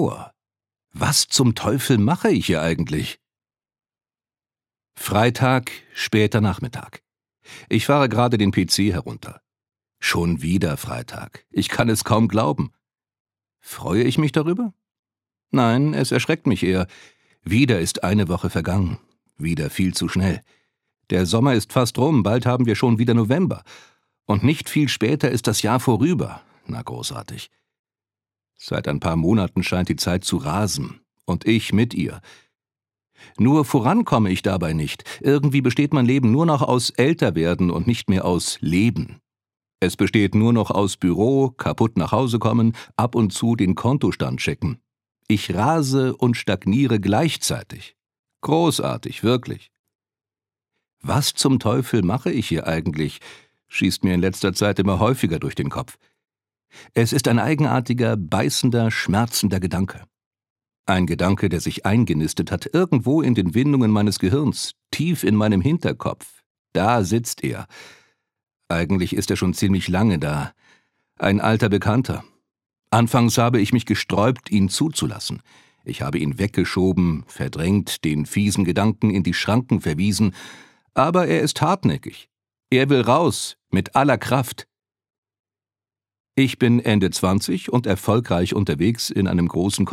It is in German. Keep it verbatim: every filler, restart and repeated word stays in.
Was zum Teufel mache ich hier eigentlich? Freitag, später Nachmittag. Ich fahre gerade den P C herunter. Schon wieder Freitag. Ich kann es kaum glauben. Freue ich mich darüber? Nein, es erschreckt mich eher. Wieder ist eine Woche vergangen. Wieder viel zu schnell. Der Sommer ist fast rum, bald haben wir schon wieder November. Und nicht viel später ist das Jahr vorüber. Na, großartig. Seit ein paar Monaten scheint die Zeit zu rasen. Und ich mit ihr. Nur vorankomme ich dabei nicht. Irgendwie besteht mein Leben nur noch aus Älterwerden und nicht mehr aus Leben. Es besteht nur noch aus Büro, kaputt nach Hause kommen, ab und zu den Kontostand checken. Ich rase und stagniere gleichzeitig. Großartig, wirklich. Was zum Teufel mache ich hier eigentlich, schießt mir in letzter Zeit immer häufiger durch den Kopf. Es ist ein eigenartiger, beißender, schmerzender Gedanke. Ein Gedanke, der sich eingenistet hat, irgendwo in den Windungen meines Gehirns, tief in meinem Hinterkopf. Da sitzt er. Eigentlich ist er schon ziemlich lange da. Ein alter Bekannter. Anfangs habe ich mich gesträubt, ihn zuzulassen. Ich habe ihn weggeschoben, verdrängt, den fiesen Gedanken in die Schranken verwiesen. Aber er ist hartnäckig. Er will raus, mit aller Kraft. Ich bin Ende zwanzig und erfolgreich unterwegs in einem großen